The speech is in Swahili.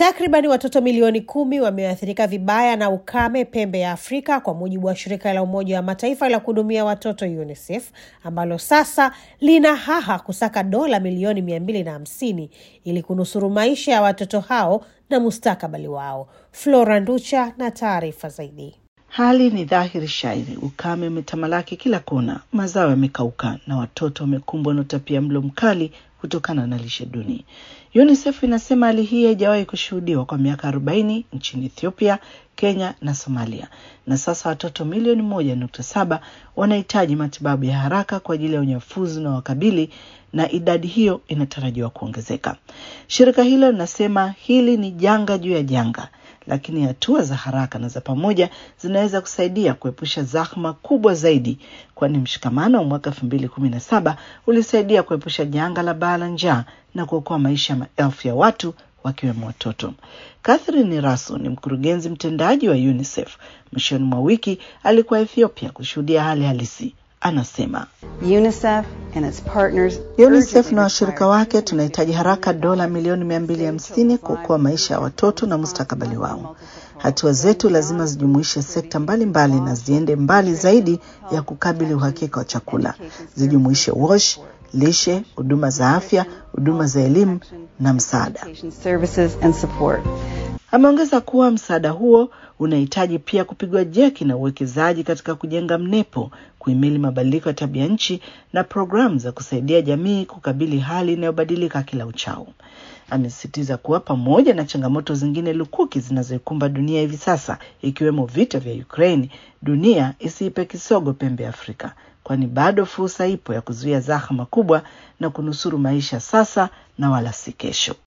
Takribani watoto milioni 10 wameathirika vibaya na ukame pembe ya Afrika, kwa mujibu wa shirika la Umoja wa Mataifa la kuhudumia watoto UNICEF, ambalo sasa lina haha kusaka dola milioni 250 ili kunusuru maisha ya watoto hao na mustakabali wao. Flora Nducha na taarifa zaidi. Hali ni dhahiri shairi, ukame umetamalaki kila kona, mazao yamekauka na watoto wamekumbwa na utapiamlo mkali kutokana na lishe duni. UNICEF inasema hali hii haijawahi kushuhudiwa kwa miaka 40 nchini Ethiopia, Kenya na Somalia. Na sasa watoto milioni 1.7 wanahitaji matibabu ya haraka kwa ajili ya unyafuzi na wakabili, na idadi hiyo inatarajiwa kuongezeka. Shirika hilo linasema hili ni janga juu ya janga, lakini hatua za haraka na za pamoja zinaweza kusaidia kuepusha zahma kubwa zaidi, kwani mshikamano wa mwaka 2017 ulisaidia kuepusha janga la baa la njaa na kuokoa maisha maelfu ya watu wakiwemo watoto. Catherine Raso ni mkurugenzi mtendaji wa UNICEF. Mwishoni mwa wiki alikuwa Ethiopia kushuhudia hali halisi. Anasema UNICEF na washirika wake tunahitaji haraka dola milioni 250 kuokoa maisha ya watoto na mustakabali wao. Hatua zetu lazima zijumuishe sekta mbalimbali na ziende mbali zaidi ya kukabili uhakika wa chakula. Zijumuishe wash, lishe, huduma za afya, huduma za elimu na msaada. Ameongeza kuwa msaada huo unahitaji pia kupigwa jeki na uwekezaji katika kujenga mnepo, kuhimili mabadiliko ya tabia nchi na programu za kusaidia jamii kukabili hali inayobadilika kila uchao. Amesisitiza kuwa pamoja na changamoto zingine lukuki zinazoikumba dunia hivi sasa, ikiwemo vita vya Ukraine, dunia isiipe kisogo pembe Afrika, kwani bado fursa ipo ya kuzuia zahma kubwa na kunusuru maisha sasa na wala si kesho.